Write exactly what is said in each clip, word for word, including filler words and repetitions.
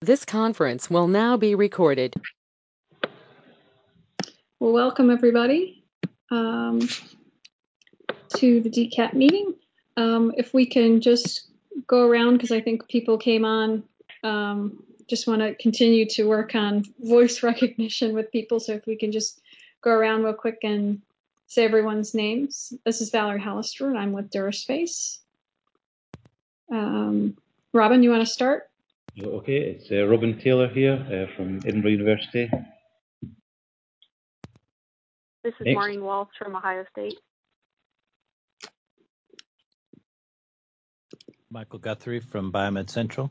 This conference will now be recorded. Well, welcome everybody um, to the D C A T meeting. Um, if we can just go around, because I think people came on, um, just want to continue to work on voice recognition with people. So if we can just go around real quick and say everyone's names. This is Valerie Hollister, and I'm with DuraSpace. Um, Robin, you want to start? Okay, it's uh, Robin Taylor here uh, from Edinburgh University. This is Next. Maureen Walsh from Ohio State. Michael Guthrie from Biomed Central.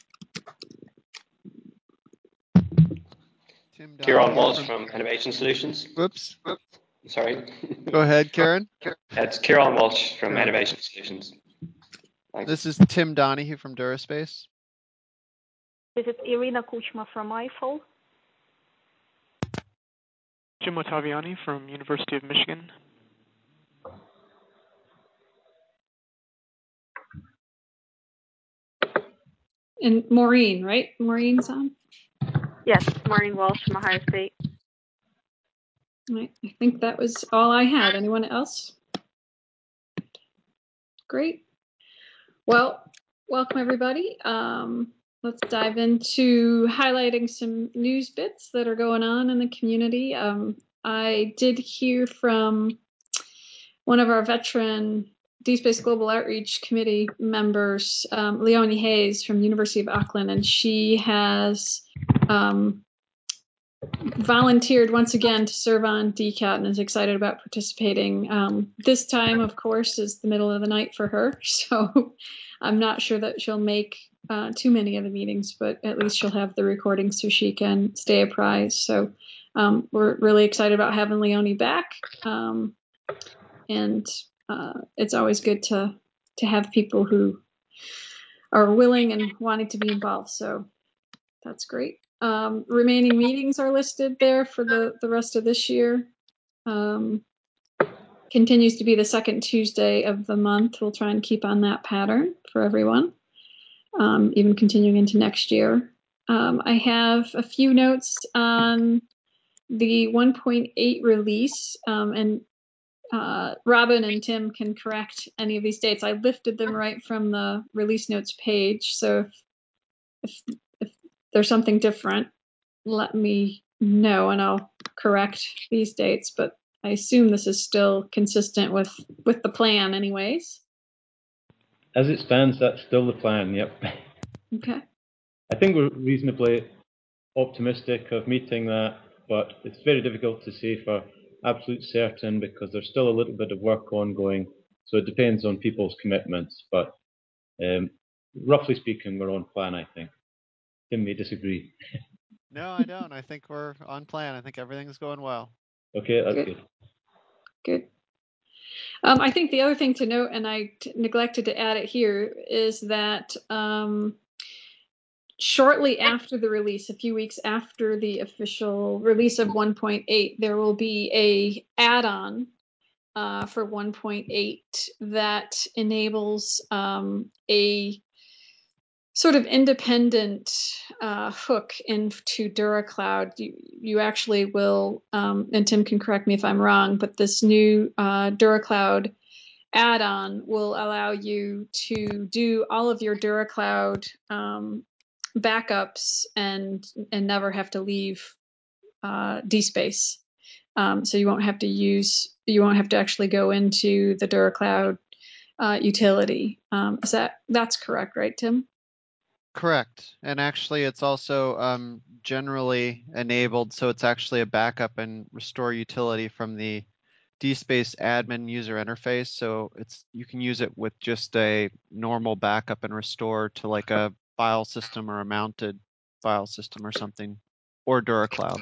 Tim Kieran Walsh from Innovation Solutions. Whoops. Sorry. Go ahead, Kieran. It's Kieran Walsh from Kieran. Innovation Solutions. Thanks. This is Tim Donahue from DuraSpace. This is Irina Kuchma from I F O. Jim Ottaviani from University of Michigan. And Maureen, right? Maureen's on? Yes, Maureen Walsh from Ohio State. Right. I think that was all I had. Anyone else? Great. Well, welcome everybody. Um, let's dive into highlighting some news bits that are going on in the community. Um, I did hear from one of our veteran DSpace Global Outreach Committee members, um, Leonie Hayes from University of Auckland, and she has um, volunteered once again to serve on D C A T and is excited about participating. Um, this time, of course, is the middle of the night for her, so I'm not sure that she'll make uh, too many of the meetings, but at least she'll have the recording so she can stay apprised. So um, we're really excited about having Leonie back, um, and uh, it's always good to to have people who are willing and wanting to be involved. So that's great. Um, remaining meetings are listed there for the, the rest of this year. Um, continues to be the second Tuesday of the month. We'll try and keep on that pattern for everyone, um, even continuing into next year. Um, I have a few notes on the one point eight release, um, and uh, Robin and Tim can correct any of these dates. I lifted them right from the release notes page, so if, if, if there's something different, let me know and I'll correct these dates, but I assume this is still consistent with, with the plan anyways. As it stands, that's still the plan, yep. Okay. I think we're reasonably optimistic of meeting that, but it's very difficult to say for absolute certain because there's still a little bit of work ongoing, so it depends on people's commitments, but um, roughly speaking, we're on plan, I think. Tim may disagree. No, I don't. I think we're on plan. I think everything's going well. Okay, that's Good. good. Good. Um, I think the other thing to note, and I t- neglected to add it here, is that um, shortly after the release, a few weeks after the official release of one point eight, there will be a add-on uh, for one point eight that enables um, a sort of independent uh, hook into DuraCloud. You, you actually will, um, and Tim can correct me if I'm wrong, but this new uh, DuraCloud add-on will allow you to do all of your DuraCloud um, backups and and never have to leave uh, DSpace. Um, so you won't have to use, you won't have to actually go into the DuraCloud uh, utility. Um, is that, that's correct, right, Tim? Correct. And actually, it's also um, generally enabled, so it's actually a backup and restore utility from the DSpace admin user interface. So it's you can use it with just a normal backup and restore to like a file system or a mounted file system or something, or DuraCloud.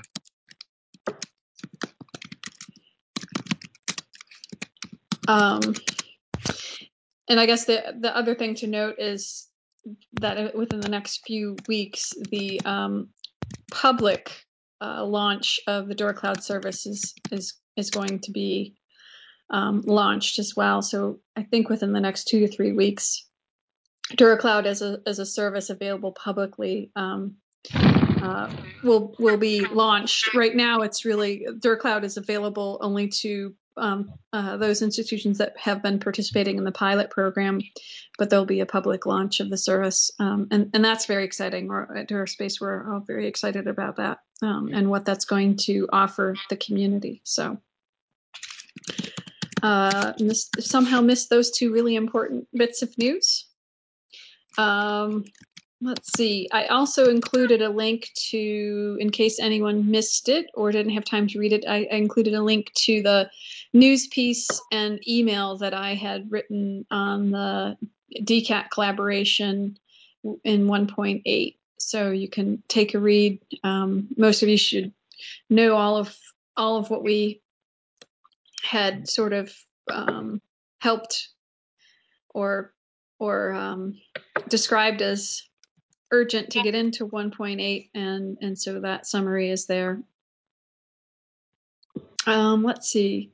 Um, and I guess the the other thing to note is that within the next few weeks, the um, public uh, launch of the DuraCloud service is is, is going to be um, launched as well. So I think within the next two to three weeks, DuraCloud as a as a service available publicly um, uh, will will be launched. Right now, it's really DuraCloud is available only to um, uh, those institutions that have been participating in the pilot program, but there'll be a public launch of the service, um, and and that's very exciting. We're, at DuraSpace, we're all very excited about that um, and what that's going to offer the community. So. Uh, missed, somehow missed those two really important bits of news. Um, let's see. I also included a link to, in case anyone missed it or didn't have time to read it, I, I included a link to the news piece and email that I had written on the D C A T collaboration in one point eight. So you can take a read. Um, most of you should know all of all of what we had sort of um, helped or or um, described as urgent to get into one point eight, and and so that summary is there. Um, let's see.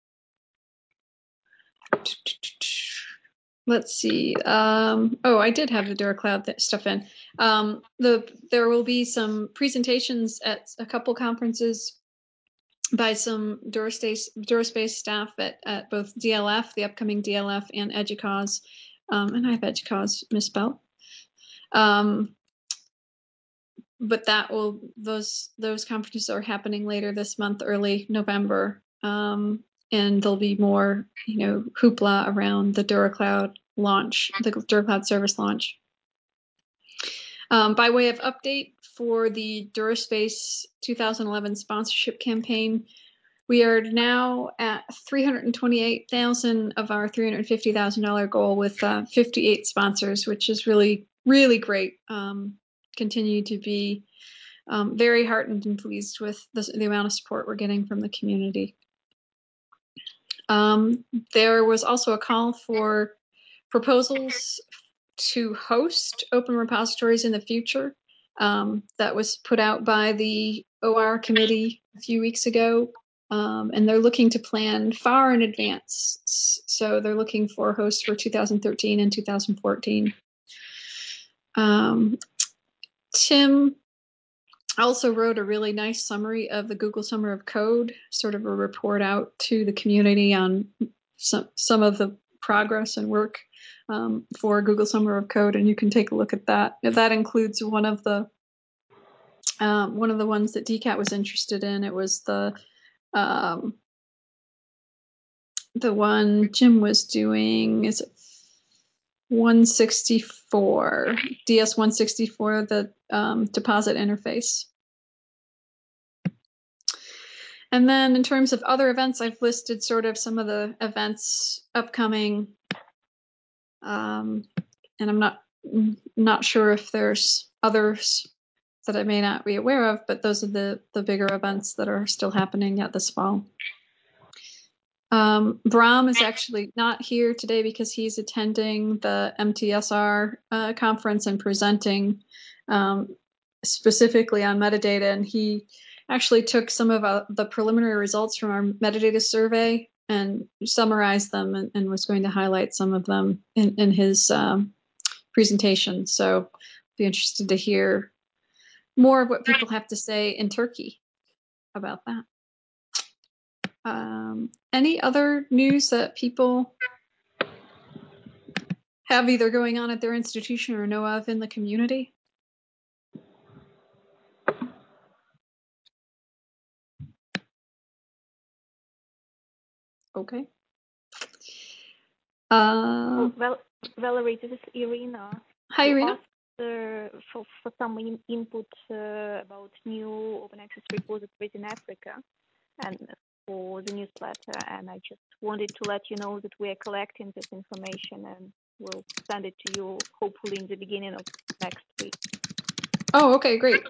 Let's see. Um, oh, I did have the DuraCloud stuff in. Um, the there will be some presentations at a couple conferences by some DuraSpace, DuraSpace staff at, at both D L F, the upcoming D L F, and EDUCAUSE. Um, and I have EDUCAUSE misspelled. Um, but that will those those conferences are happening later this month, early November, um, and there'll be more, you know, hoopla around the DuraCloud launch, the DuraCloud service launch. Um, by way of update for the DuraSpace two thousand eleven sponsorship campaign, we are now at three hundred twenty-eight thousand of our three hundred fifty thousand dollars goal with uh, fifty-eight sponsors, which is really, really great. Um, continue to be um, very heartened and pleased with the, the amount of support we're getting from the community. Um, there was also a call for proposals to host open repositories in the future. Um, that was put out by the O R committee a few weeks ago. Um, and they're looking to plan far in advance. So they're looking for hosts for two thousand thirteen and two thousand fourteen. Um, Tim also wrote a really nice summary of the Google Summer of Code, sort of a report out to the community on some, some of the progress and work um, for Google Summer of Code, and you can take a look at that. That includes one of the um, one of the ones that D CAT was interested in. It was the um, the one Jim was doing. Is it one sixty-four, D S one sixty-four, the um, deposit interface. And then in terms of other events, I've listed sort of some of the events upcoming. Um, and I'm not not sure if there's others that I may not be aware of, but those are the, the bigger events that are still happening yet this fall. Um, Brahm is actually not here today because he's attending the M T S R uh, conference and presenting um, specifically on metadata. And he actually took some of uh, the preliminary results from our metadata survey and summarized them and, and was going to highlight some of them in, in his um, presentation. So be interested to hear more of what people have to say in Turkey about that. Um, any other news that people have either going on at their institution or know of in the community? Okay. Uh, Oh, well, Valerie, this is Irina. hi, You Irina. asked, uh, for, for some in- input uh, about new open access repositories in Africa and for the newsletter, and I just wanted to let you know that we are collecting this information and we'll send it to you hopefully in the beginning of next week. Oh, okay, great.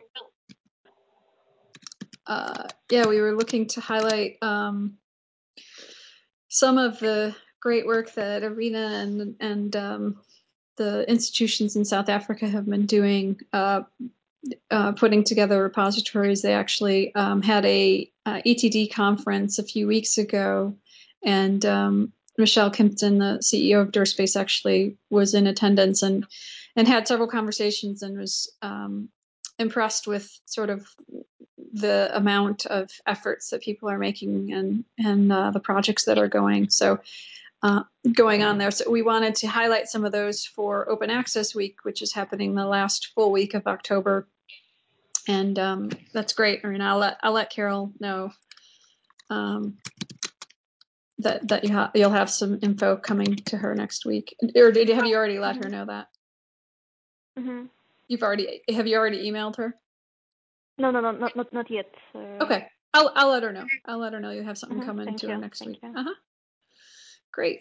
Uh, yeah, we were looking to highlight um, some of the great work that Irina and and um, the institutions in South Africa have been doing, uh, uh, putting together repositories. They actually um, had a uh, E T D conference a few weeks ago, and um, Michelle Kimpton, the C E O of DuraSpace, actually was in attendance and and had several conversations and was um, impressed with sort of the amount of efforts that people are making and and uh, the projects that are going so uh, going on there. So we wanted to highlight some of those for Open Access Week, which is happening the last full week of October, and um, that's great. I mean, I'll let I'll let Carol know um, that that you ha- you'll have some info coming to her next week. Or did have you already let her know that? Mm-hmm. You've already have you already emailed her? No, no, no, not not not yet. Uh, Okay, I'll I'll let her know. I'll let her know you have something Mhm, coming thank to you, her next thank week. you. Uh huh. Great.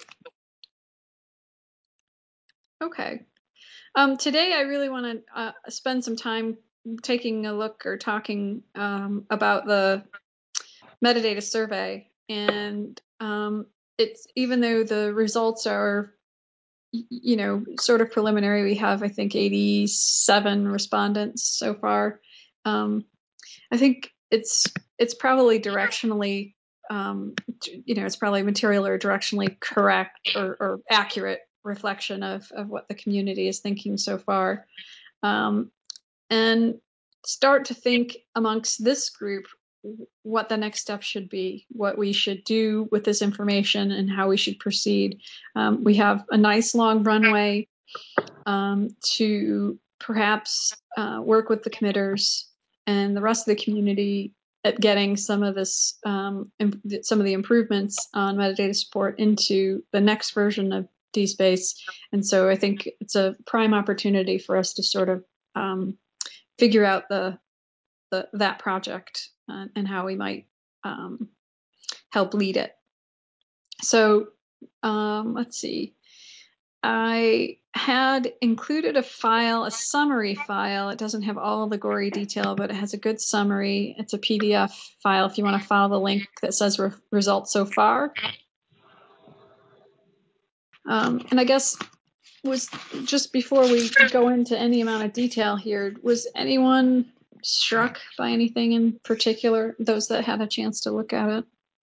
Okay. Um, today, I really want to uh, spend some time taking a look or talking um, about the metadata survey. And um, it's even though the results are, y- you know, sort of preliminary, we have, I think, eighty-seven respondents so far. Um, I think it's it's probably directionally, um, t- you know, it's probably material or directionally correct or, or accurate reflection of, of what the community is thinking so far. Um, and start to think amongst this group what the next step should be, what we should do with this information, and how we should proceed. Um, we have a nice long runway um, to perhaps uh, work with the committers and the rest of the community at getting some of this, um, im- some of the improvements on metadata support into the next version of DSpace. And so I think it's a prime opportunity for us to sort of um, figure out the, the that project uh, and how we might um, help lead it. So um, let's see. I had included a file, a summary file. It doesn't have all the gory detail, but it has a good summary. It's a P D F file if you want to follow the link that says re- results so far. Um, and I guess was just before we go into any amount of detail here, was anyone struck by anything in particular, those that had a chance to look at it?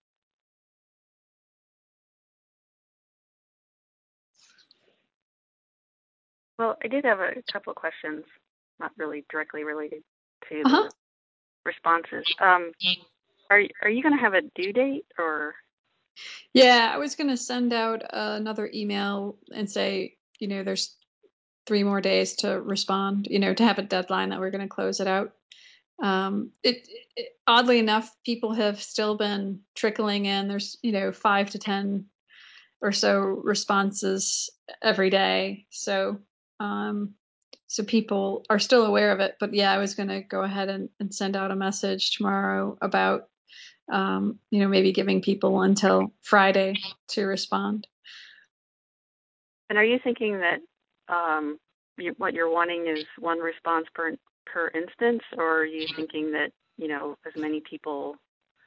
Well, I did have a couple of questions, not really directly related to Uh-huh. the responses. Um, are are you going to have a due date, or? Yeah, I was going to send out uh, another email and say, you know, there's three more days to respond, you know, to have a deadline that we're going to close it out. Um, it, it oddly enough, people have still been trickling in. There's, you know, five to ten or so responses every day. So, um, so people are still aware of it. But yeah, I was going to go ahead and, and send out a message tomorrow about, um, you know, maybe giving people until Friday to respond. And are you thinking that um, you, what you're wanting is one response per per instance, or are you thinking that, you know, as many people?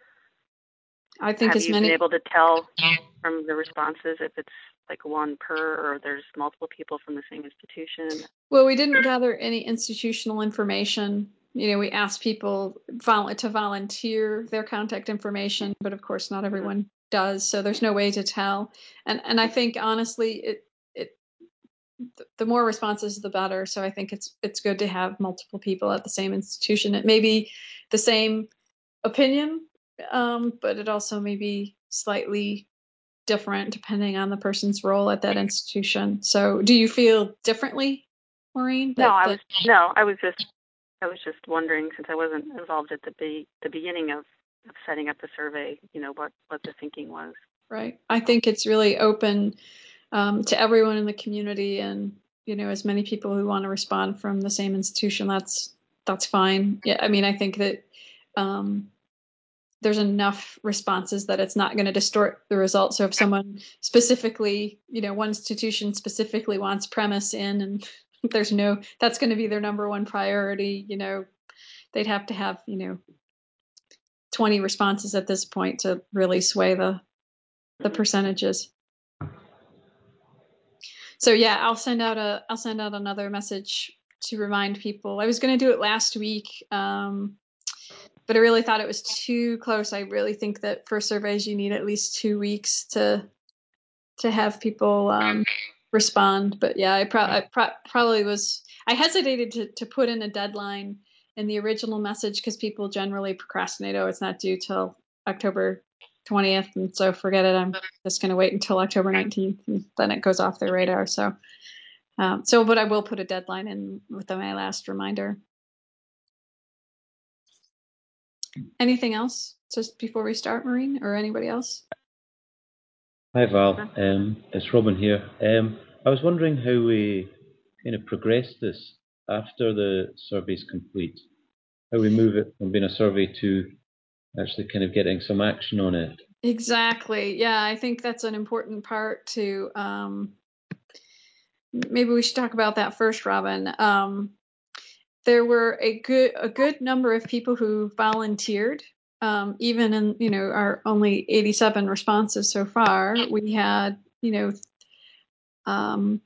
I think have as you many been able to tell from the responses if it's like one per, or there's multiple people from the same institution? Well, we didn't gather any institutional information. You know, we asked people vol- to volunteer their contact information, but of course, not everyone mm-hmm. does. So there's no way to tell. And and I think honestly, it it the more responses, the better. So I think it's it's good to have multiple people at the same institution. It may be the same opinion, um, but it also may be slightly different depending on the person's role at that institution. So do you feel differently, Maureen? No, I was no, I was just I was just wondering, since I wasn't involved at the be, the beginning of, of setting up the survey, you know, what, what the thinking was. Right. I think it's really open um, to everyone in the community, and you know, as many people who want to respond from the same institution, that's that's fine. Yeah, I mean, I think that um, there's enough responses that it's not going to distort the results. So if someone specifically, you know, one institution specifically wants premise in, and there's no, that's going to be their number one priority, you know, they'd have to have, you know, twenty responses at this point to really sway the the percentages. So yeah, I'll send out a I'll send out another message to remind people. I was going to do it last week, um, but I really thought it was too close. I really think that for surveys you need at least two weeks to to have people um, respond. But yeah, I, pro- I pro- probably was I hesitated to to put in a deadline in the original message because people generally procrastinate. Oh, it's not due till October twentieth, and so forget it. I'm just going to wait until October nineteenth, and then it goes off their radar. So, um, so, but I will put a deadline in with my last reminder. Anything else just before we start, Maureen, or anybody else? Hi, Val. Um, it's Robin here. Um, I was wondering how we kind of progress this after the survey's complete. How we move it from being a survey to actually kind of getting some action on it. Exactly. Yeah, I think that's an important part to. Um, maybe we should talk about that first, Robin. Um, there were a good a good number of people who volunteered. Um, even in you know our only eighty-seven responses so far, we had you know um,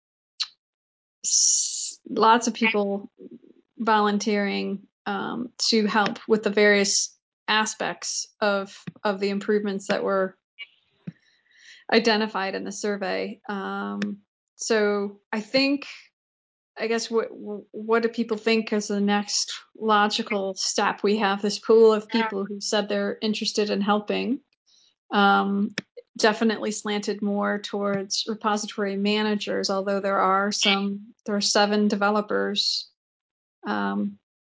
s- lots of people volunteering um, to help with the various aspects of of the improvements that were identified in the survey. Um, so I think, I guess, what what do people think is the next logical step? We have this pool of people who said they're interested in helping. Um, definitely slanted more towards repository managers, although there are some, there are seven developers um,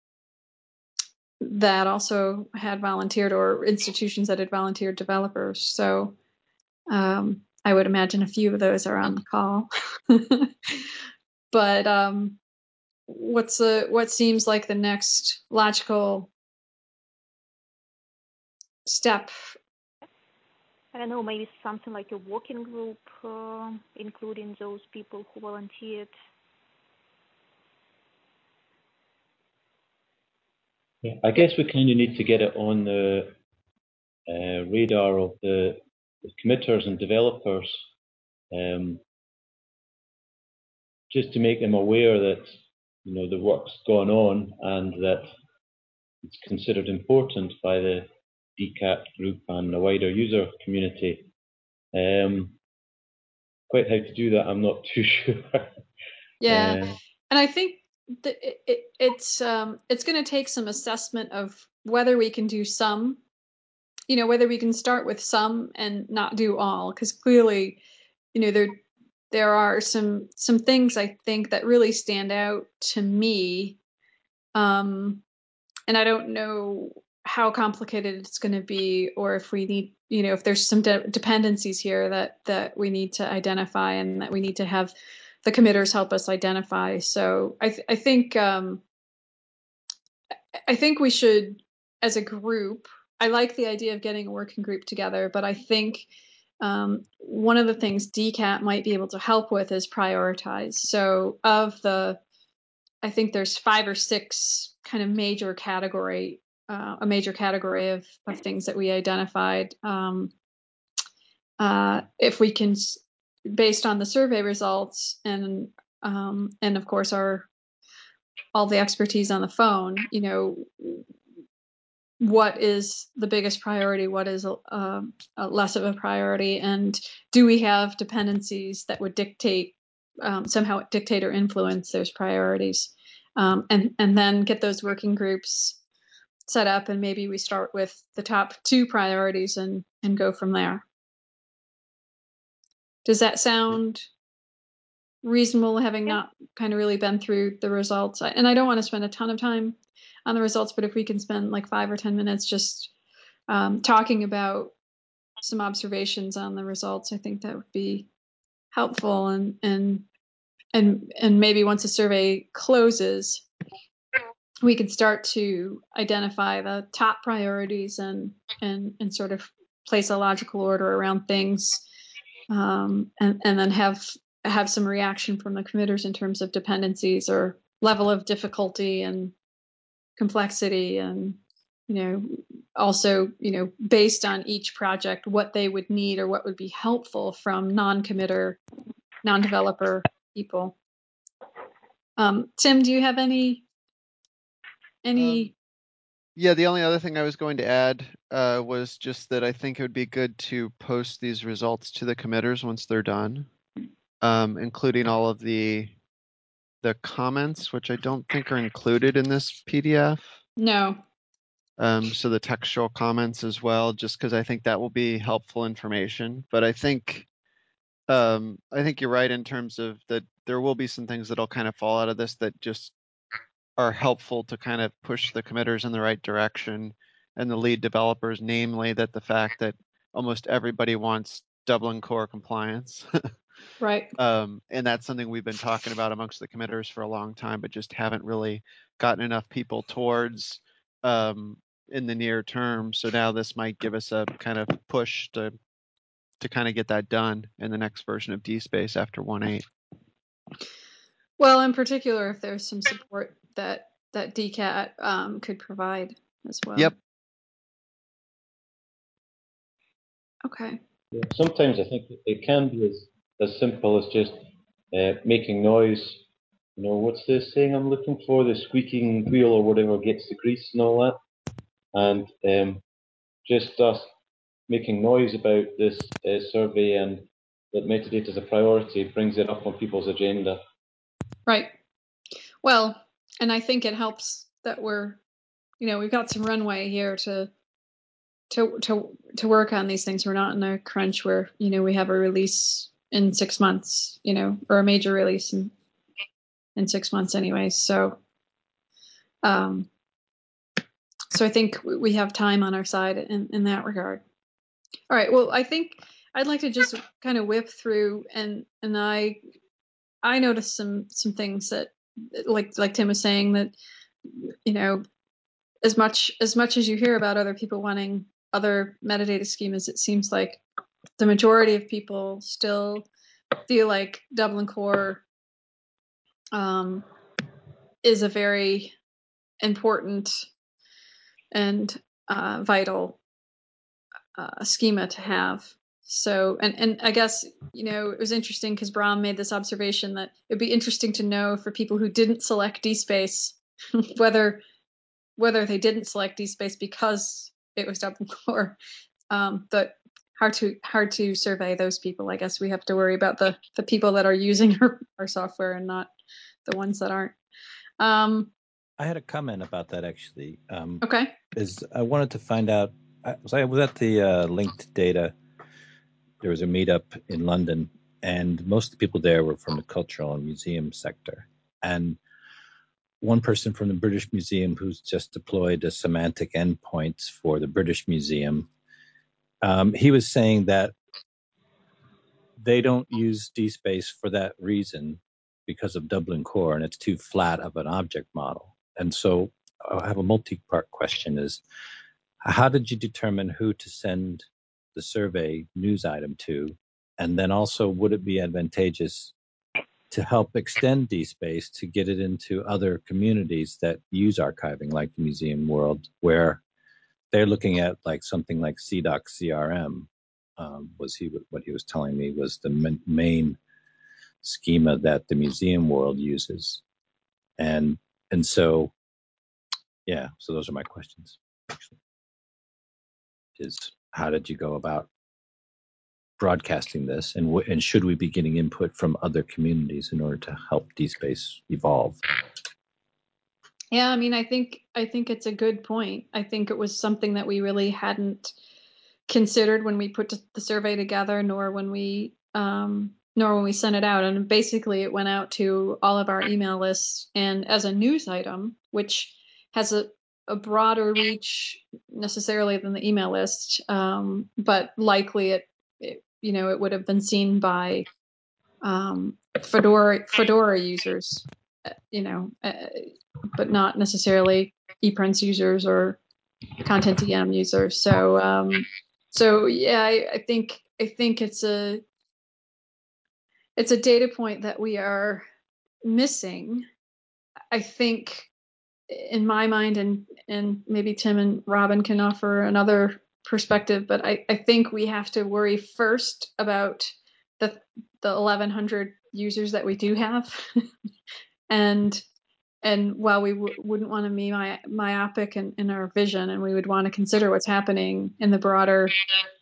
that also had volunteered, or institutions that had volunteered developers. So um, I would imagine a few of those are on the call. But um, what's the what seems like the next logical step? I don't know, maybe something like a working group, uh, including those people who volunteered. Yeah, I guess we kind of need to get it on the uh, radar of the, the committers and developers, um, just to make them aware that you know the work's gone on and that it's considered important by the D CAT group and the wider user community. Um, quite how to do that, I'm not too sure. Yeah, uh, and I think that it, it, it's um, it's going to take some assessment of whether we can do some, you know, whether we can start with some and not do all, because clearly, you know, there there are some some things I think that really stand out to me, um, and I don't know how complicated it's going to be, or if we need, you know, if there's some de- dependencies here that that we need to identify and that we need to have the committers help us identify. So I, th- I think um, I think we should, as a group, I like the idea of getting a working group together, but I think um, one of the things D CAT might be able to help with is prioritize. So of the, I think there's five or six kind of major category, uh, a major category of, of things that we identified. Um, uh, if we can, based on the survey results and um, and of course our all the expertise on the phone, you know, what is the biggest priority? What is a, a less of a priority? And do we have dependencies that would dictate um, somehow dictate or influence those priorities? Um, and and then get those working groups set up, and maybe we start with the top two priorities and and go from there. Does that sound reasonable, having not kind of really been through the results? And I don't want to spend a ton of time on the results, but if we can spend like five or ten minutes just um, talking about some observations on the results, I think that would be helpful. And and and and maybe once the survey closes, we can start to identify the top priorities and and and sort of place a logical order around things, um, and and then have have some reaction from the committers in terms of dependencies or level of difficulty and complexity, and you know also you know based on each project what they would need or what would be helpful from non-committer, non-developer people. Um, Tim, do you have any any Um, yeah, the only other thing I was going to add uh, was just that I think it would be good to post these results to the committers once they're done, um, including all of the the comments, which I don't think are included in this P D F. No. Um, so the textual comments as well, just because I think that will be helpful information. But I think um, I think you're right in terms of that there will be some things that'll kind of fall out of this that just are helpful to kind of push the committers in the right direction and the lead developers, namely that the fact that almost everybody wants Dublin Core compliance. Right. Um, and that's something we've been talking about amongst the committers for a long time, but just haven't really gotten enough people towards um, in the near term. So now this might give us a kind of push to to kind of get that done in the next version of DSpace after one point eight. Well, in particular, if there's some support that that D CAT um, could provide as well. Yep. Okay. Yeah, sometimes I think it can be as, as simple as just uh, making noise. You know, what's the saying I'm looking for? The squeaking wheel or whatever gets the grease and all that. And um, just us making noise about this uh, survey and that metadata is a priority brings it up on people's agenda. Right. Well, and I think it helps that we're, you know, we've got some runway here to to to to work on these things. We're not in a crunch where, you know, we have a release in six months, you know, or a major release in in six months anyway. So um so I think we have time on our side in, in that regard. All right. Well, I think I'd like to just kind of whip through and and I I noticed some some things that like like Tim was saying that, you know, as much as much as you hear about other people wanting other metadata schemas, it seems like the majority of people still feel like Dublin Core um, is a very important and uh, vital uh, schema to have. So, and, and I guess, you know, it was interesting because Bram made this observation that it'd be interesting to know for people who didn't select DSpace, whether whether they didn't select DSpace because it was Dublin Core. Um, but hard to hard to survey those people. I guess we have to worry about the the people that are using our, our software and not the ones that aren't. Um, I had a comment about that actually. Um, okay. Is I wanted to find out. I was, I was at the uh, Linked Data. There was a meetup in London, and most of the people there were from the cultural and museum sector. And one person from the British Museum who's just deployed a semantic endpoints for the British Museum, um, he was saying that they don't use DSpace for that reason because of Dublin Core, and it's too flat of an object model. And so I have a multi-part question is, how did you determine who to send the survey news item to? And then also, would it be advantageous to help extend DSpace to get it into other communities that use archiving, like the museum world, where they're looking at like something like C DOC C R M, um, was he what he was telling me was the m- main schema that the museum world uses. And and so, yeah, so those are my questions, actually. Is how did you go about broadcasting this, and w- and should we be getting input from other communities in order to help DSpace evolve? Yeah, I mean, I think I think it's a good point. I think it was something that we really hadn't considered when we put the survey together, nor when we um, nor when we sent it out. And basically, it went out to all of our email lists and as a news item, which has a a broader reach necessarily than the email list, um, but likely it, it, you know, it would have been seen by um, Fedora Fedora users, you know, uh, but not necessarily ePrints users or Content D M users. So, um, so yeah, I, I think I think it's a it's a data point that we are missing. I think in my mind, and and maybe Tim and Robin can offer another perspective, but I, I think we have to worry first about the the eleven hundred users that we do have, and and while we w- wouldn't want to be my, myopic in, in our vision, and we would want to consider what's happening in the broader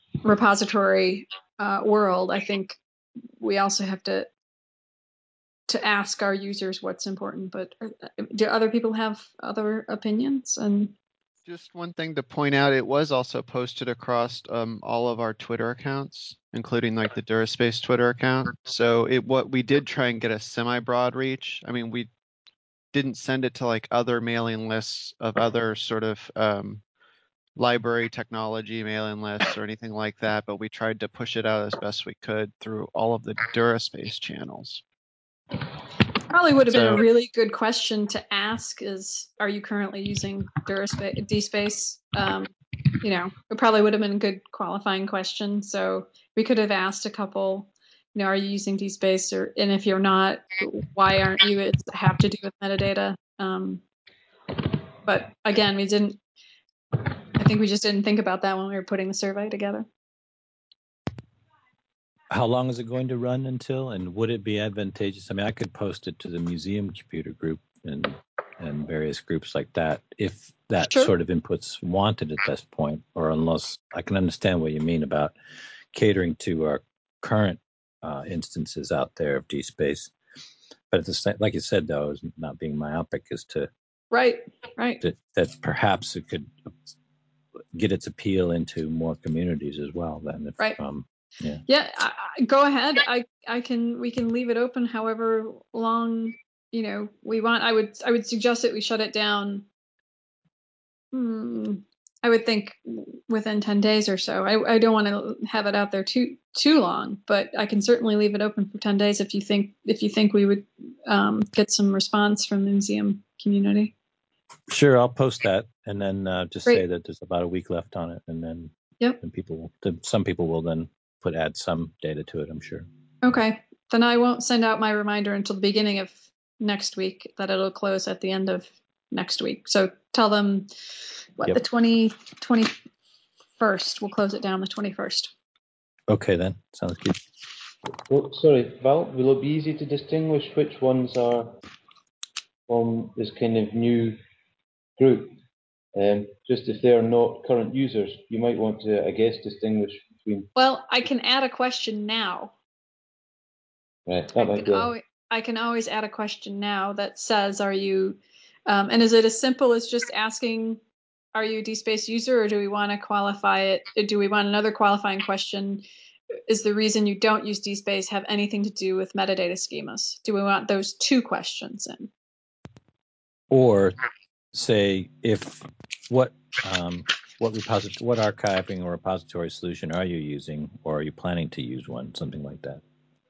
repository uh, world, I think we also have to to ask our users what's important. But uh, do other people have other opinions? And Just one thing to point out, it was also posted across um, all of our Twitter accounts, including like the DuraSpace Twitter account. So it what we did try and get a semi-broad reach. I mean, we didn't send it to like other mailing lists of other sort of um, library technology mailing lists or anything like that, but we tried to push it out as best we could through all of the DuraSpace channels. probably would have been So- a really good question to ask is, are you currently using DuraSpace, DSpace? Um, you know, it probably would have been a good qualifying question. So we could have asked a couple, you know, are you using DSpace? Or, and if you're not, why aren't you? It have to do with metadata. Um, but again, we didn't, I think we just didn't think about that when we were putting the survey together. How long is it going to run until, and would it be advantageous? I mean, I could post it to the museum computer group and and various groups like that if that Sure. sort of input's wanted at this point, or unless I can understand what you mean about catering to our current uh, instances out there of DSpace. But at the same, like you said, though, is not being myopic, is to Right, right. that, that perhaps it could get its appeal into more communities as well. Then, if, Right. um, yeah. Yeah, I, I, go ahead. I, I can, we can leave it open however long, you know, we want. I would, I would suggest that we shut it down. Hmm, I would think within ten days or so. I, I don't want to have it out there too, too long, but I can certainly leave it open for ten days if you think, if you think we would um, get some response from the museum community. Sure, I'll post that and then uh, just Great. say that there's about a week left on it, and then Yep. and people, will, some people will then put add some data to it. I'm sure. Okay, then I won't send out my reminder until the beginning of next week that it'll close at the end of next week. So tell them what Yep. the twenty, twenty-first. We'll close it down the twenty-first. Okay, then sounds good. Well, sorry, Val, will it be easy to distinguish which ones are from this kind of new group? Um, just if they are not current users, you might want to, I guess, distinguish between. Well, I can add a question now. Right, that I might can, be. always, I can always add a question now that says, are you, um, and is it as simple as just asking, are you a DSpace user, or do we want to qualify it? Do we want another qualifying question? Is the reason you don't use DSpace have anything to do with metadata schemas? Do we want those two questions in? Or say if what um, what repository, what archiving or repository solution are you using, or are you planning to use one? Something like that.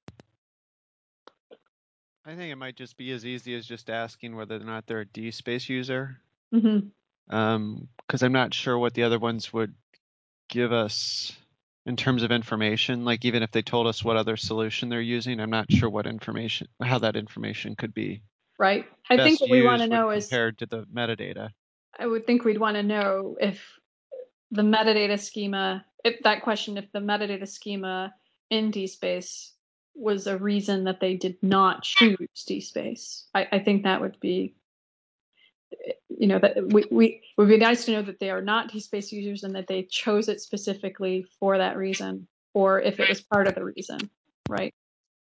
I think it might just be as easy as just asking whether or not they're a DSpace user. Mm-hmm. Um, because I'm not sure what the other ones would give us in terms of information. Like even if they told us what other solution they're using, I'm not sure what information, how that information could be Right. I think best what we want to used when know is, compared to the metadata. I would think we'd want to know if the metadata schema, if that question, if the metadata schema in DSpace was a reason that they did not choose DSpace. I, I think that would be, you know, that we, we it would be nice to know that they are not DSpace users and that they chose it specifically for that reason, or if it was part of the reason, right?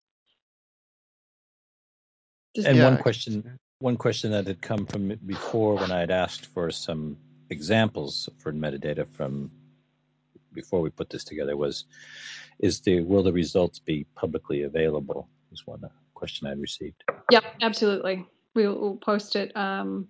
Just, And Yeah. one question, one question that had come from before when I had asked for some examples for metadata from before we put this together was, is the will the results be publicly available? Was one question I'd received. Yep, absolutely. We will we'll post it. Um,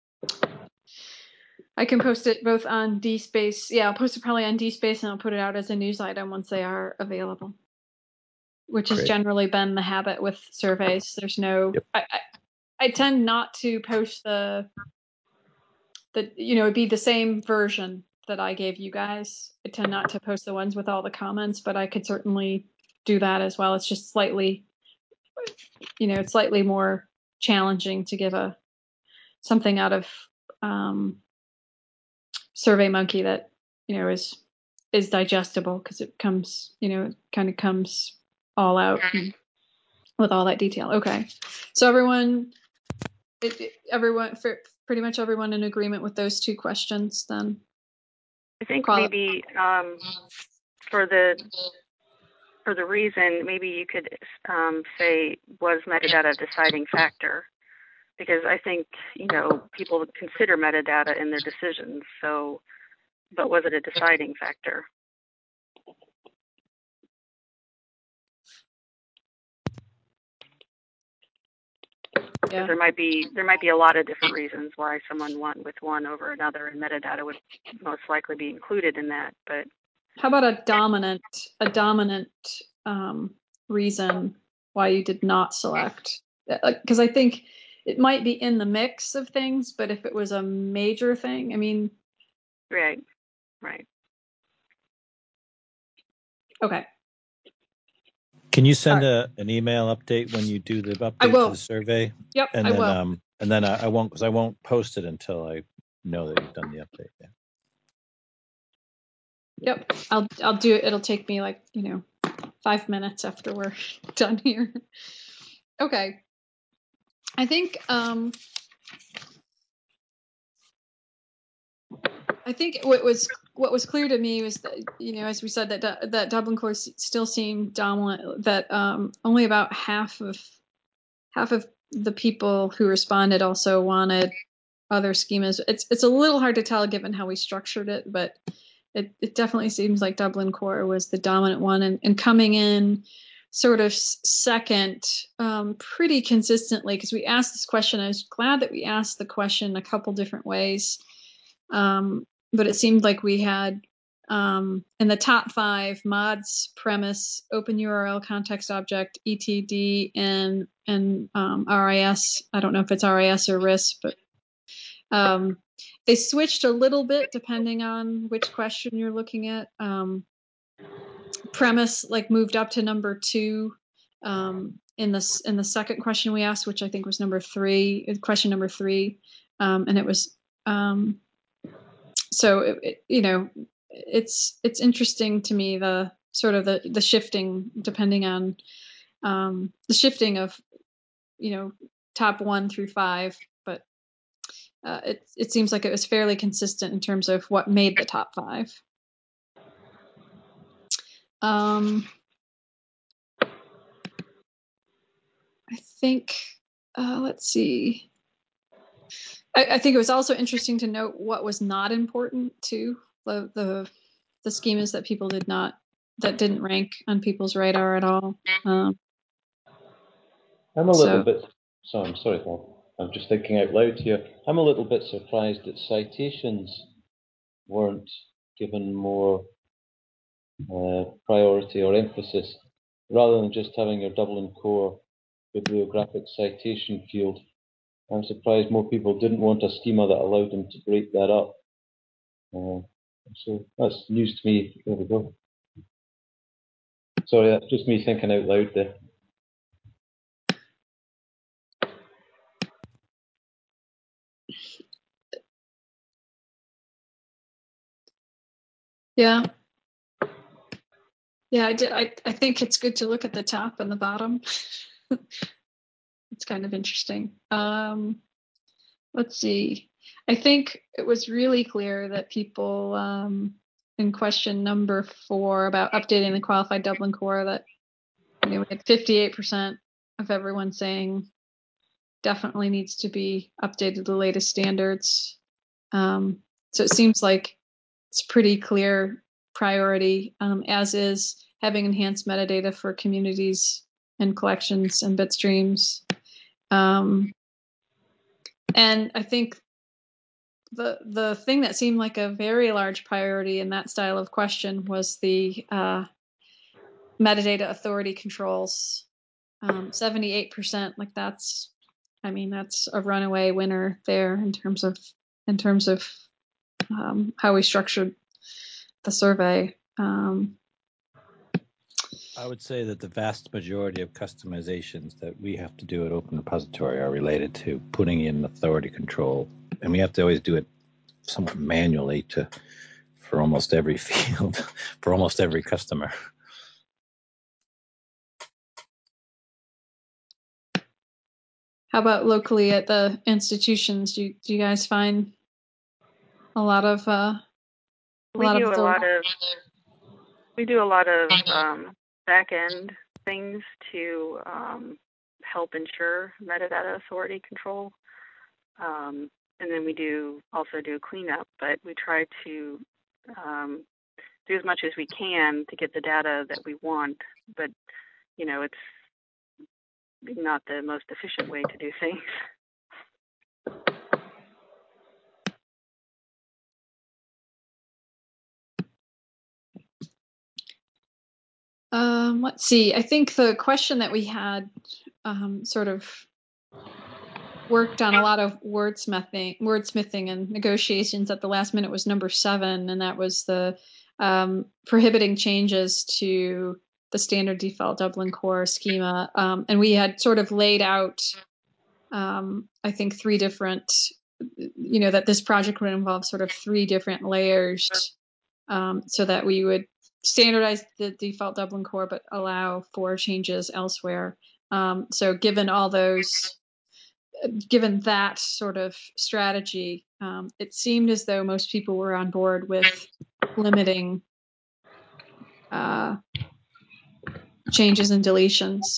I can post it both on DSpace. Yeah, I'll post it probably on DSpace, and I'll put it out as a news item once they are available, which has Great. generally been the habit with surveys. There's no, Yep. I, I, I tend not to post the, the, you know, it'd be the same version that I gave you guys. I tend not to post the ones with all the comments, but I could certainly do that as well. It's just slightly, you know, it's slightly more challenging to give a, something out of, um, SurveyMonkey that, you know, is is digestible because it comes, you know, it kind of comes all out with all that detail. Okay, so everyone, it, it, everyone, for pretty much everyone in agreement with those two questions. Then I think Quali- maybe um, for the for the reason, maybe you could um, say, was metadata a deciding factor? Because I think, you know, people consider metadata in their decisions. So, but was it a deciding factor? Yeah. There might be there might be a lot of different reasons why someone went with one over another, and metadata would most likely be included in that. But how about a dominant a dominant um, reason why you did not select? Because I think it might be in the mix of things, but if it was a major thing, I mean, right, right. Okay. Can you send All a, an email update when you do the I update will. to the survey? Yep, And I then will. um and then I, I won't because I won't post it until I know that you've done the update. Yeah. Yep, I'll I'll do it. It'll take me like, you know, five minutes after we're done here. Okay. I think um I think what was what was clear to me was that, you know, as we said, that that Dublin Core still seemed dominant. That um, only about half of half of the people who responded also wanted other schemas. It's it's a little hard to tell given how we structured it, but it, it definitely seems like Dublin Core was the dominant one, and, and coming in sort of second um, pretty consistently, because we asked this question. I was glad that we asked the question a couple different ways. Um, but it seemed like we had um, in the top five mods, premise, open U R L, context object, E T D, and and um, R I S. I don't know if it's R I S or R I S, but um, they switched a little bit depending on which question you're looking at. Um, premise like moved up to number two um, in the in the second question we asked, which I think was number three, question number three, um, and it was. Um, So, it, it, you know, it's it's interesting to me, the sort of the, the shifting depending on um, the shifting of, you know, top one through five. But uh, it, it seems like it was fairly consistent in terms of what made the top five. Um, I think, uh, let's see. I, I think it was also interesting to note what was not important too. The, the, the schemas that people did not, that didn't rank on people's radar at all. Um, I'm a so, little bit, so I'm sorry, Paul. I'm just thinking out loud here. I'm a little bit surprised that citations weren't given more uh, priority or emphasis, rather than just having your Dublin Core bibliographic citation field. I'm surprised more people didn't want a schema that allowed them to break that up. Uh, so that's news to me. There we go. Sorry, that's just me thinking out loud there. yeah. Yeah, I did. I, I think it's good to look at the top and the bottom. It's kind of interesting. Um, let's see. I think it was really clear that people um, in question number four about updating the qualified Dublin Core, that, you know, we had fifty-eight percent of everyone saying definitely needs to be updated to the latest standards. Um, so it seems like it's pretty clear priority, um, as is having enhanced metadata for communities and collections and bitstreams. Um, and I think the the thing that seemed like a very large priority in that style of question was the uh, metadata authority controls. Um, seventy-eight percent, like that's, I mean, that's a runaway winner there in terms of in terms of um, how we structured the survey. Um, I would say that the vast majority of customizations that we have to do at Open Repository are related to putting in authority control, and we have to always do it somewhat manually to for almost every field, for almost every customer. how about locally at the institutions? Do you, do you guys find a lot of uh, a We lot do of a the lot of we do a lot of um, back end things to um, help ensure metadata authority control. Um, and then we do also do cleanup, but we try to um, do as much as we can to get the data that we want. But, you know, it's not the most efficient way to do things. Um, let's see. I think the question that we had um, sort of worked on a lot of wordsmithing, wordsmithing and negotiations at the last minute was number seven, and that was the um, prohibiting changes to the standard default Dublin core schema. Um, and we had sort of laid out, um, I think, three different, you know, that this project would involve sort of three different layers, um, so that we would standardize the default Dublin core, but allow for changes elsewhere. Um, so given all those, given that sort of strategy, um, it seemed as though most people were on board with limiting uh, changes and deletions.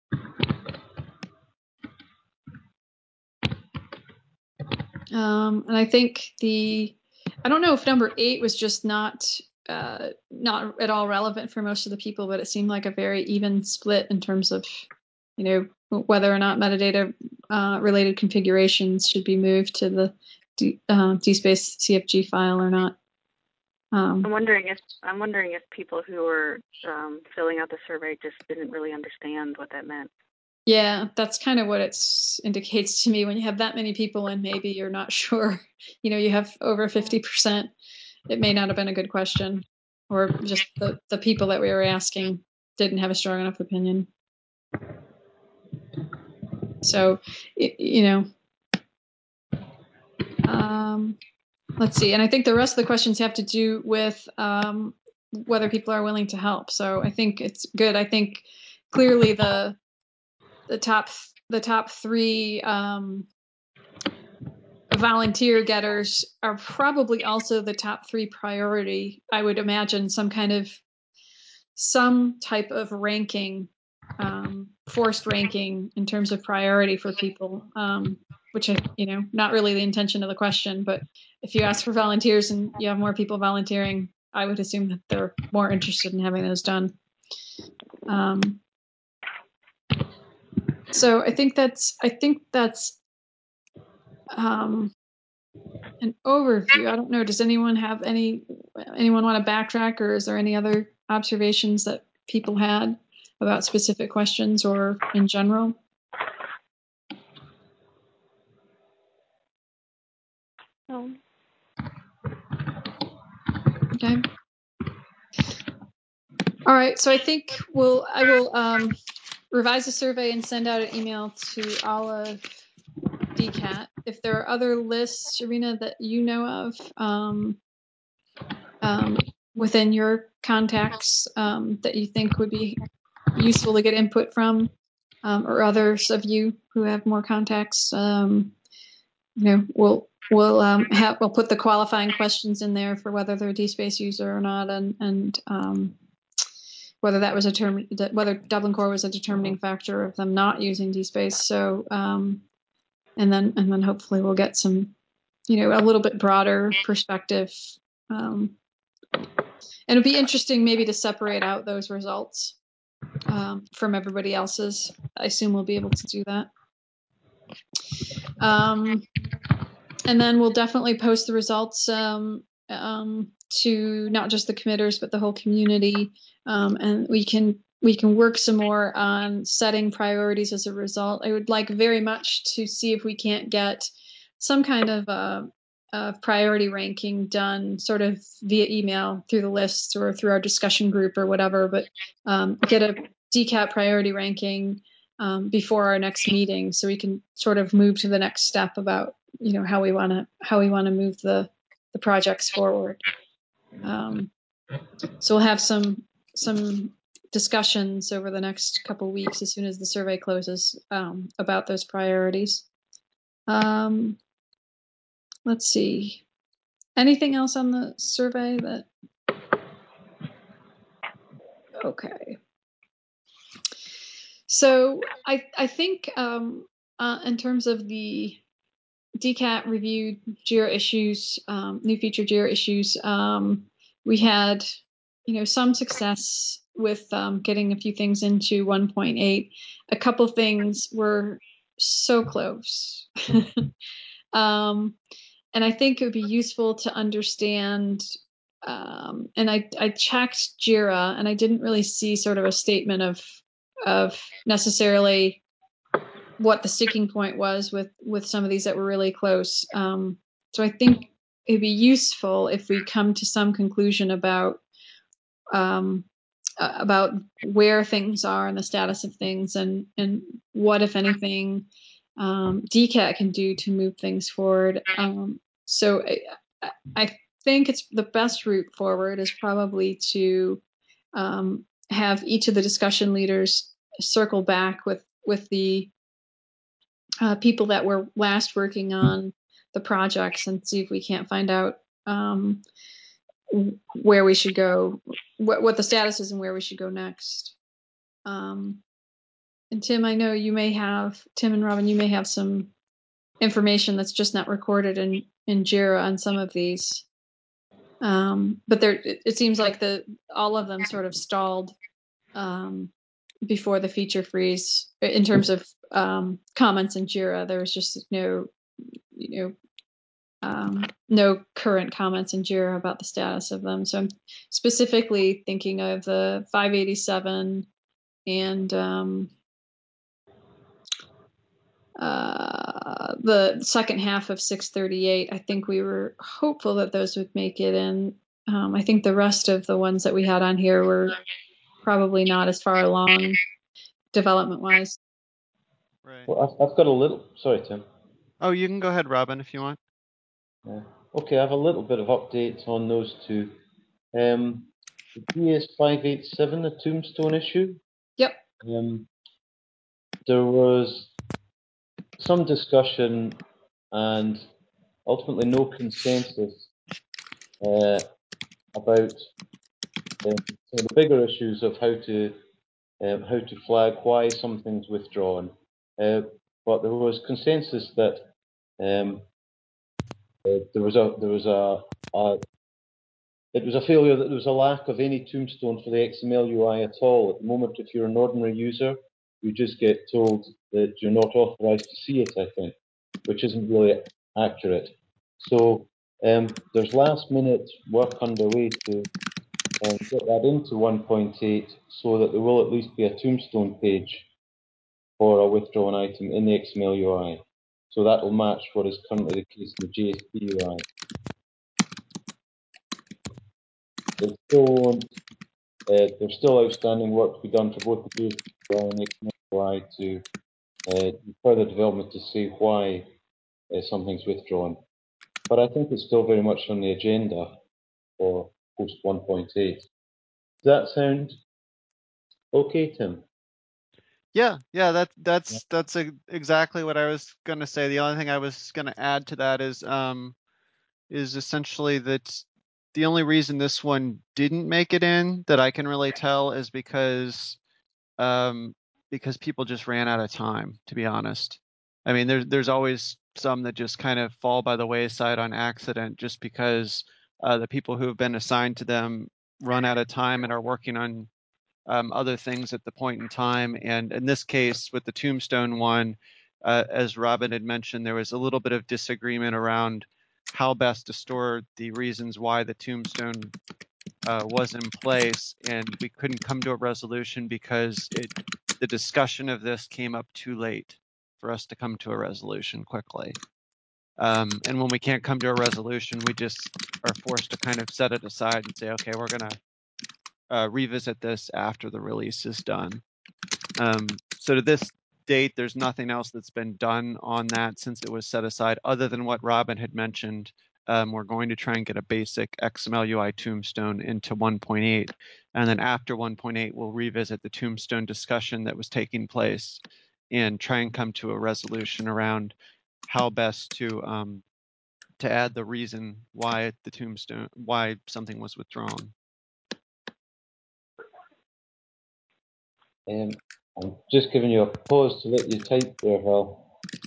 Um, and I think the, I don't know if number eight was just not uh, not at all relevant for most of the people, but it seemed like a very even split in terms of, you know, whether or not metadata uh, related configurations should be moved to the D, uh, dspace C F G file or not. Um, I'm wondering if I'm wondering if people who were um, filling out the survey just didn't really understand what that meant. Yeah, that's kind of what it indicates to me. When you have that many people and maybe you're not sure, you know, you have over fifty percent, it may not have been a good question, or just the, the people that we were asking didn't have a strong enough opinion. So, it, you know, um, let's see. And I think the rest of the questions have to do with um, whether people are willing to help. So I think it's good. I think clearly the the top the top three um, volunteer getters are probably also the top three priority. I would imagine some kind of some type of ranking, um, forced ranking in terms of priority for people, um, which, you know, not really the intention of the question, but if you ask for volunteers and you have more people volunteering, I would assume that they're more interested in having those done. Um, so I think that's, I think that's um, an overview. I don't know. Does anyone have any, anyone want to backtrack, or is there any other observations that people had about specific questions or in general? No. Okay. All right. So I think we'll, I will um, revise the survey and send out an email to all of D CAT. If there are other lists, Sharina, that you know of um, um, within your contacts um, that you think would be useful to get input from, um, or others of you who have more contacts, um, you know, we'll we'll um, have we'll put the qualifying questions in there for whether they're a DSpace user or not, and and um, whether that was a term, whether Dublin Core was a determining factor of them not using DSpace. So, um, and then and then hopefully we'll get some, you know, a little bit broader perspective. Um, and it'd be interesting maybe to separate out those results um, from everybody else's. I assume we'll be able to do that. Um, and then we'll definitely post the results um, um, to not just the committers, but the whole community. Um, and we can we can work some more on setting priorities as a result. I would like very much to see if we can't get some kind of uh, uh, priority ranking done sort of via email through the lists or through our discussion group or whatever, but um, get a D CAT priority ranking um, before our next meeting so we can sort of move to the next step about, you know, how we want to how we want to move the the projects forward. Um, so we'll have some some discussions over the next couple of weeks as soon as the survey closes um, about those priorities. Um, let's see. Anything else on the survey that? Okay. So I I think um, uh, in terms of the D CAT reviewed Jira issues, um, new feature Jira issues, um, we had you know some success with um, getting a few things into one point eight. A couple things were so close. um, and I think it would be useful to understand. Um, and I, I checked Jira, and I didn't really see sort of a statement of of necessarily what the sticking point was with with some of these that were really close. Um, so I think it'd be useful if we come to some conclusion about um, about where things are and the status of things, and and what, if anything, um, D CAT can do to move things forward. Um, so I, I think it's the best route forward is probably to um, have each of the discussion leaders circle back with with the uh, people that were last working on the projects and see if we can't find out um, where we should go, what, what the status is and where we should go next. Um, and Tim, I know you may have, Tim and Robin, you may have some information that's just not recorded in, in Jira on some of these. Um, but there, it, it seems like the all of them sort of stalled um, before the feature freeze in terms of um, comments in Jira. There was just no, you know, um, no current comments in Jira about the status of them. So I'm specifically thinking of the five eighty-seven and um, uh, the second half of six thirty-eight. I think we were hopeful that those would make it in. Um, I think the rest of the ones that we had on here were probably not as far along development-wise. Right. Well, I've, I've got a little. Sorry, Tim. Oh, you can go ahead, Robin, if you want. Yeah. Okay, I have a little bit of update on those two. Um, the P S five eighty-seven, the Tombstone issue. Yep. Um, there was some discussion and ultimately no consensus uh, about uh, some of the bigger issues of how to um, how to flag why something's withdrawn. Uh, but there was consensus that um, uh, there was a there was a, a it was a failure that there was a lack of any tombstone for the X M L U I at all. At the moment, if you're an ordinary user, you just get told that you're not authorized to see it, I think, which isn't really accurate. So um, there's last minute work underway to um, get that into one point eight so that there will at least be a tombstone page for a withdrawn item in the X M L U I. So that will match what is currently the case in the J S P U I. It still won't Uh, there's still outstanding work to be done for both the J S P U I and X M L U I to uh, further development to see why uh, something's withdrawn. But I think it's still very much on the agenda for post one point eight. Does that sound okay, Tim? Yeah, yeah, that that's yeah. that's a, exactly what I was gonna say. The only thing I was gonna add to that is um is essentially that the only reason this one didn't make it in that I can really tell is because um because people just ran out of time, to be honest. I mean, there's there's always some that just kind of fall by the wayside on accident just because uh, the people who have been assigned to them run out of time and are working on um, other things at the point in time. And in this case, with the Tombstone one, uh, as Robin had mentioned, there was a little bit of disagreement around how best to store the reasons why the Tombstone uh, was in place, and we couldn't come to a resolution because it, the discussion of this came up too late for us to come to a resolution quickly. Um, and when we can't come to a resolution, we just are forced to kind of set it aside and say, okay, we're going to Uh, revisit this after the release is done. Um, so to this date, there's nothing else that's been done on that since it was set aside, other than what Robin had mentioned. Um, we're going to try and get a basic X M L U I tombstone into one point eight, and then after one point eight, we'll revisit the tombstone discussion that was taking place and try and come to a resolution around how best to um, to add the reason why the tombstone, why something was withdrawn. Um, I'm just giving you a pause to let you type there, Val.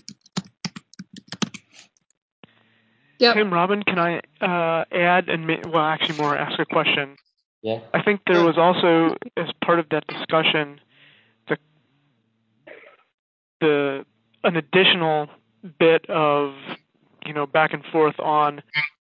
Yep. Tim, Robin, can I uh, add and ma- well, actually, more ask a question? Yeah. I think there was also, as part of that discussion, the the an additional bit of you know back and forth on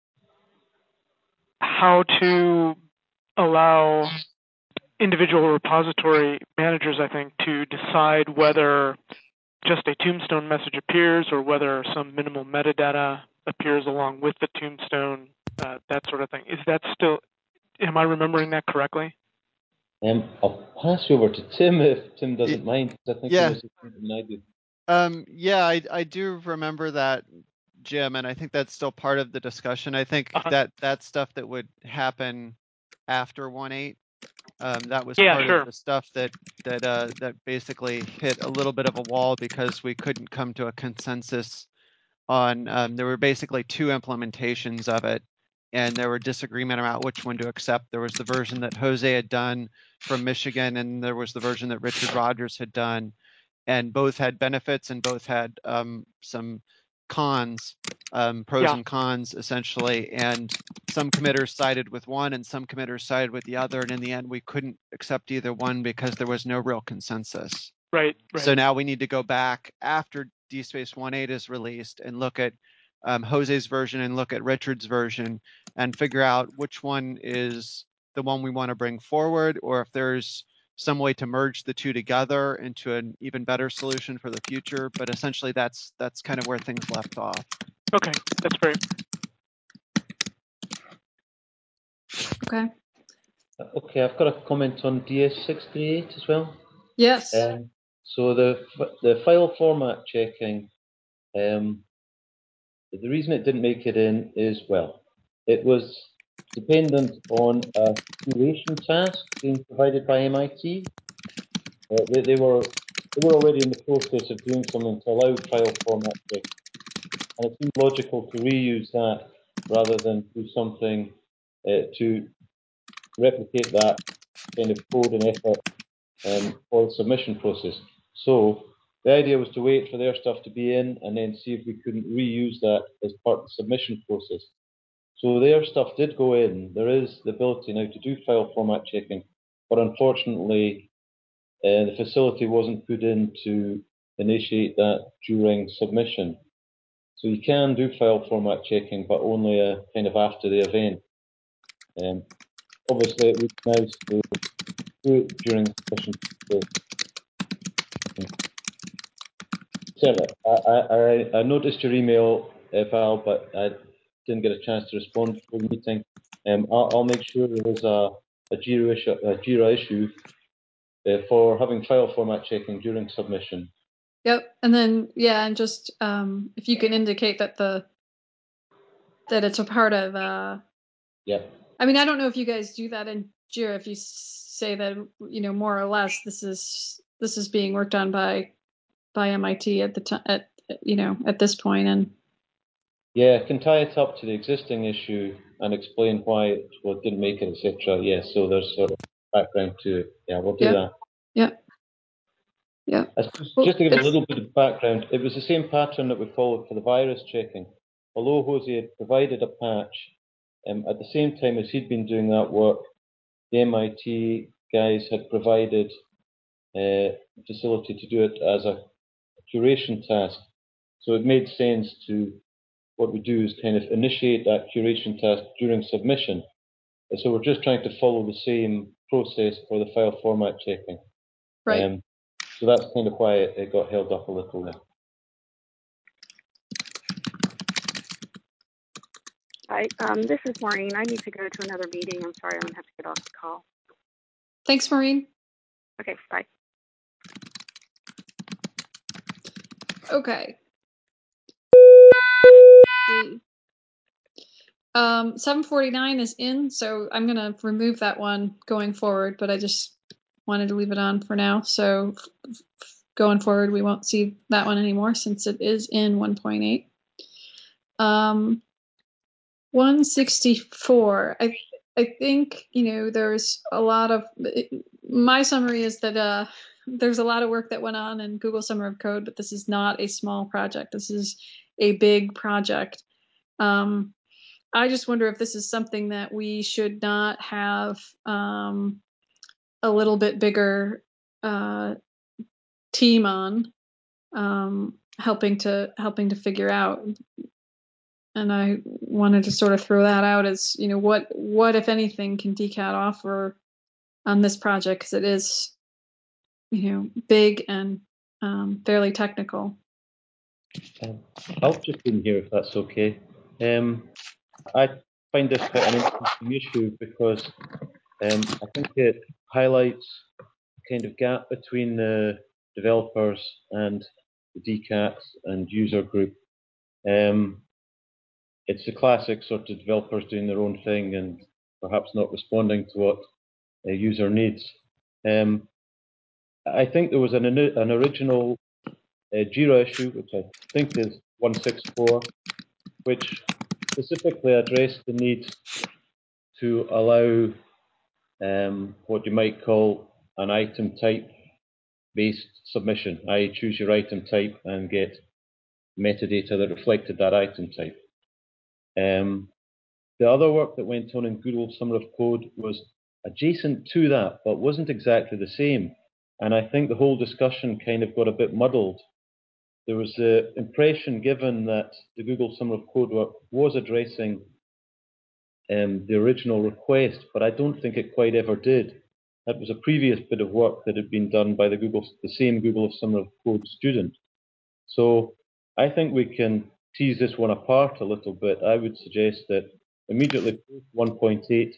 how to allow individual repository managers, I think, to decide whether just a tombstone message appears or whether some minimal metadata appears along with the tombstone, uh, that sort of thing. Is that still, am I remembering that correctly? Um, I'll pass you over to Tim if Tim doesn't mind. I think yeah. he knows more than I do. Um, yeah, I, I do remember that, Jim, and I think that's still part of the discussion. I think Uh-huh. that that's stuff that would happen after one point eight. Um, that was Yeah, part sure. of the stuff that that uh, that basically hit a little bit of a wall because we couldn't come to a consensus on. Um, there were basically two implementations of it, and there were disagreement about which one to accept. There was the version that Jose had done from Michigan, and there was the version that Richard Rogers had done, and both had benefits and both had um, some cons, um, pros Yeah. and cons essentially. And some committers sided with one and some committers sided with the other. And in the end, we couldn't accept either one because there was no real consensus. Right, right. So now we need to go back after DSpace one point eight is released and look at um, Jose's version and look at Richard's version and figure out which one is the one we want to bring forward, or if there's some way to merge the two together into an even better solution for the future. But essentially, that's that's kind of where things left off. Okay, that's great. Okay. Okay, I've got a comment on D S six thirty-eight as well. Yes. Um, so the the file format checking, um, the reason it didn't make it in is, well, it was dependent on a curation task being provided by M I T. Uh, they, they were they were already in the process of doing something to allow file format checking, and it seemed logical to reuse that rather than do something uh, to replicate that kind of code and effort um, for the submission process. So the idea was to wait for their stuff to be in and then see if we couldn't reuse that as part of the submission process. So their stuff did go in. There is the ability now to do file format checking, but unfortunately uh, the facility wasn't put in to initiate that during submission. So you can do file format checking, but only uh, kind of after the event. Um, obviously, it would be nice to do it during submission. Certainly, I, I, I noticed your email, uh, Val, but I didn't get a chance to respond for the meeting. Um, I'll, I'll make sure there is a, a Jira issue, a Jira issue uh, for having file format checking during submission. Yep. And then, yeah, and just um, if you can indicate that the that it's a part of. Uh, yeah. I mean, I don't know if you guys do that in Jira. If you say that, you know, more or less, this is this is being worked on by by M I T at the time, at you know, at this point, and yeah, I can tie it up to the existing issue and explain why it well, didn't make it, et cetera. Yeah, so there's sort of background to it. Yeah, we'll do yeah. that. Yeah. Yeah. Just, just to give a little bit of background, it was the same pattern that we followed for the virus checking. Although Jose had provided a patch, um, at the same time as he'd been doing that work, the M I T guys had provided uh, a facility to do it as a curation task. So it made sense to, what we do is kind of initiate that curation task during submission. And so we're just trying to follow the same process for the file format checking. Right. Um, so that's kind of why it, it got held up a little there. Hi, um, this is Maureen. I need to go to another meeting. I'm sorry, I'm going to have to get off the call. Thanks, Maureen. Okay, bye. Okay. Um, seven forty-nine is in, so I'm going to remove that one going forward, but I just wanted to leave it on for now. So going forward, we won't see that one anymore since it is in one point eight. Um, one sixty-four. I I think, you know, there's a lot of, my summary is that uh, there's a lot of work that went on in Google Summer of Code, but this is not a small project. This is a big project. Um, I just wonder if this is something that we should not have um, a little bit bigger uh, team on, um, helping to helping to figure out. And I wanted to sort of throw that out as, you know, what what if anything can D CAT offer on this project, because it is, you know, big and um, fairly technical. Um, I'll chip in here if that's okay. Um, I find this quite an interesting issue because um, I think it highlights a kind of gap between the developers and the D CATs and user group. Um, it's the classic sort of developers doing their own thing and perhaps not responding to what a user needs. Um, I think there was an, an original uh, Jira issue, which I think is one sixty-four, which specifically addressed the need to allow um, what you might call an item type based submission. that is, choose your item type and get metadata that reflected that item type. Um, the other work that went on in Google Summer of Code was adjacent to that, but wasn't exactly the same. And I think the whole discussion kind of got a bit muddled. There was the impression given that the Google Summer of Code work was addressing um, the original request, but I don't think it quite ever did. That was a previous bit of work that had been done by the Google, the same Google Summer of Code student. So I think we can tease this one apart a little bit. I would suggest that immediately post one point eight,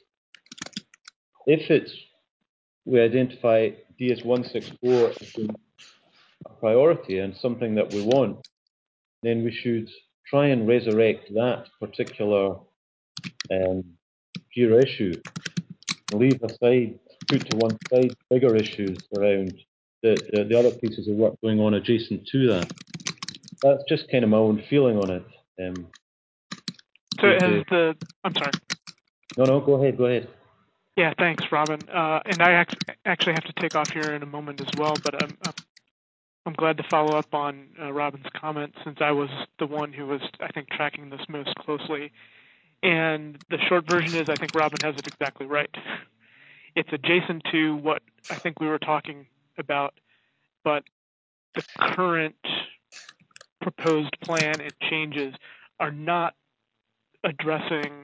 if it's we identify D S one sixty-four as being a priority and something that we want, then we should try and resurrect that particular um, Jira issue, leave aside, put to one side bigger issues around the, the, the other pieces of work going on adjacent to that. That's just kind of my own feeling on it. Um, so has the, the, I'm sorry. No, no, go ahead, go ahead. Yeah, thanks, Robin. Uh, and I actually have to take off here in a moment as well, but I'm, I'm glad to follow up on uh, Robin's comment, since I was the one who was, I think, tracking this most closely. And the short version is, I think Robin has it exactly right. It's adjacent to what I think we were talking about, but the current proposed plan and changes are not addressing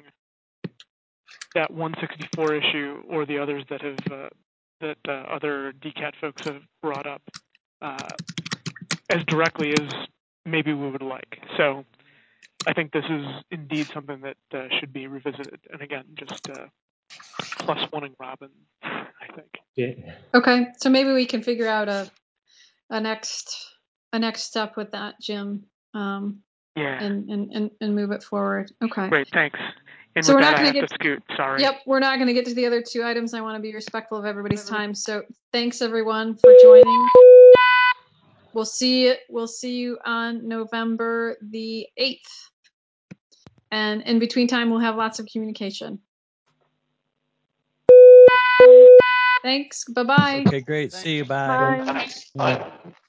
that one sixty-four issue or the others that have uh, that uh, other D CAT folks have brought up uh, as directly as maybe we would like. So I think this is indeed something that uh, should be revisited. And again, just uh, plus one-ing Robin, I think. Yeah. Okay, so maybe we can figure out a a next a next step with that, Jim. Um, yeah. And, and and and move it forward. Okay. Great, thanks. And so with we're that, not I going to have get to scoot. Sorry. Yep, we're not going to get to the other two items. I want to be respectful of everybody's time. So thanks everyone for joining. We'll see it. We'll see you on November the eighth. And in between time, we'll have lots of communication. Thanks. Bye-bye. Okay, great. See you. Bye. Bye. Bye.